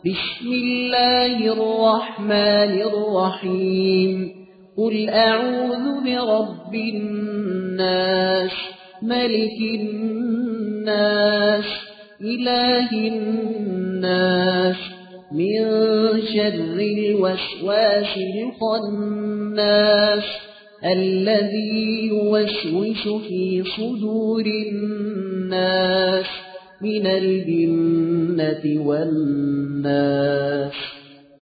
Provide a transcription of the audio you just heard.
بسم الله الرحمن الرحيم قل أعوذ برب الناس ملك الناس إله الناس من شر الوسواس الخناس الذي يوسوس في صدور الناس من الجنة والناس.